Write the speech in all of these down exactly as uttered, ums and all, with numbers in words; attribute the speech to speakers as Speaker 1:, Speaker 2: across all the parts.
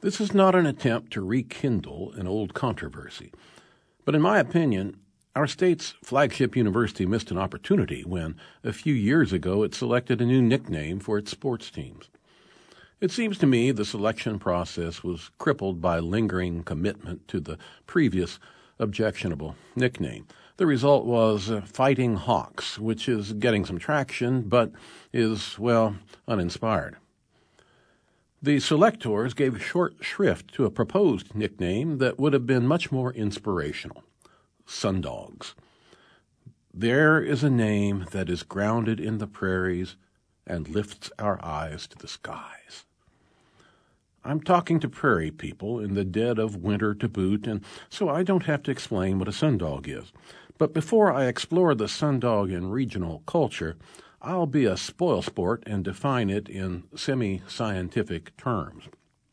Speaker 1: This is not an attempt to rekindle an old controversy, but in my opinion, our state's flagship university missed an opportunity when, a few years ago, it selected a new nickname for its sports teams. It seems to me the selection process was crippled by lingering commitment to the previous objectionable nickname. The result was uh, Fighting Hawks, which is getting some traction, but is, well, uninspired. The selectors gave short shrift to a proposed nickname that would have been much more inspirational: Sundogs. There is a name that is grounded in the prairies and lifts our eyes to the skies. I'm talking to prairie people in the dead of winter to boot, and so I don't have to explain what a sundog is. But before I explore the sundog in regional culture, I'll be a spoilsport and define it in semi-scientific terms.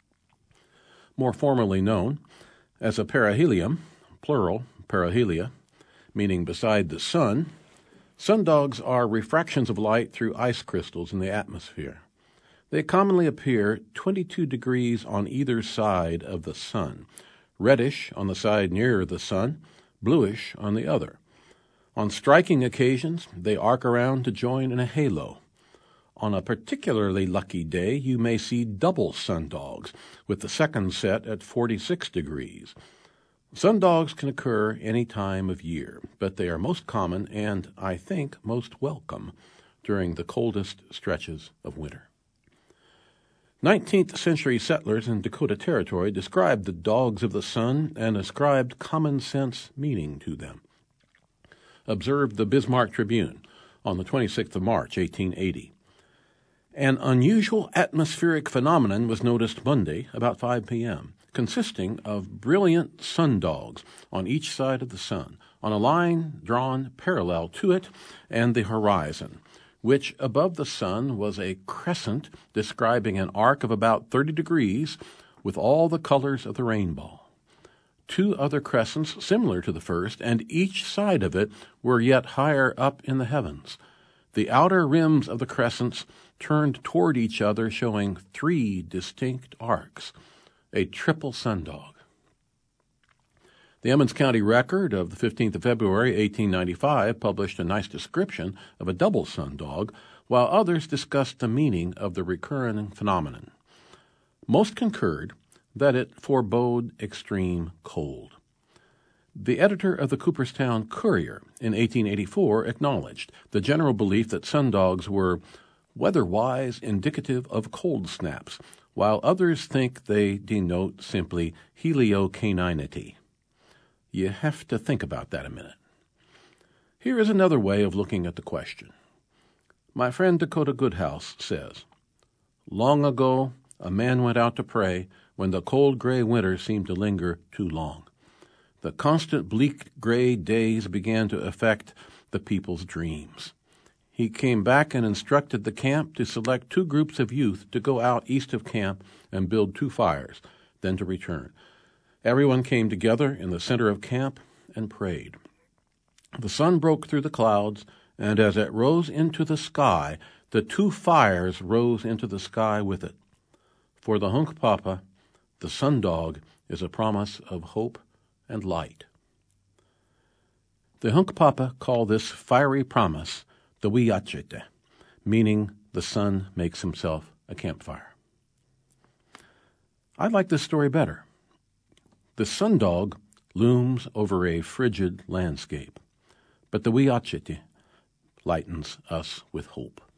Speaker 1: More formally known as a perihelium, plural perihelia, meaning beside the sun, sundogs are refractions of light through ice crystals in the atmosphere. They commonly appear twenty-two degrees on either side of the sun, reddish on the side nearer the sun, bluish on the other. On striking occasions, they arc around to join in a halo. On a particularly lucky day, you may see double sundogs, with the second set at forty-six degrees. Sundogs can occur any time of year, but they are most common and, I think, most welcome during the coldest stretches of winter. nineteenth century settlers in Dakota Territory described the dogs of the sun and ascribed common-sense meaning to them. Observed the Bismarck Tribune on the twenty-sixth of March, eighteen eighty. An unusual atmospheric phenomenon was noticed Monday about five p.m., consisting of brilliant sundogs on each side of the sun, on a line drawn parallel to it and the horizon, which above the sun was a crescent describing an arc of about thirty degrees with all the colors of the rainbow. Two other crescents similar to the first, and each side of it were yet higher up in the heavens. The outer rims of the crescents turned toward each other, showing three distinct arcs, a triple sundog. The Emmons County Record of the fifteenth of February, eighteen ninety-five, published a nice description of a double sundog, while others discussed the meaning of the recurring phenomenon. Most concurred that it forebode extreme cold. The editor of the Cooperstown Courier in eighteen eighty-four acknowledged the general belief that sundogs were weather-wise indicative of cold snaps, while others think they denote simply heliocaninity. You have to think about that a minute. Here is another way of looking at the question. My friend Dakota Goodhouse says, "Long ago, a man went out to pray when the cold gray winter seemed to linger too long. The constant bleak gray days began to affect the people's dreams. He came back and instructed the camp to select two groups of youth to go out east of camp and build two fires, then to return. Everyone came together in the center of camp and prayed. The sun broke through the clouds, and as it rose into the sky, the two fires rose into the sky with it. For the Hunkpapa, the sundog is a promise of hope and light." The Hunkpapa call this fiery promise the Wiyachite, meaning the sun makes himself a campfire. I like this story better. The sundog looms over a frigid landscape, but the Wiyachite lightens us with hope.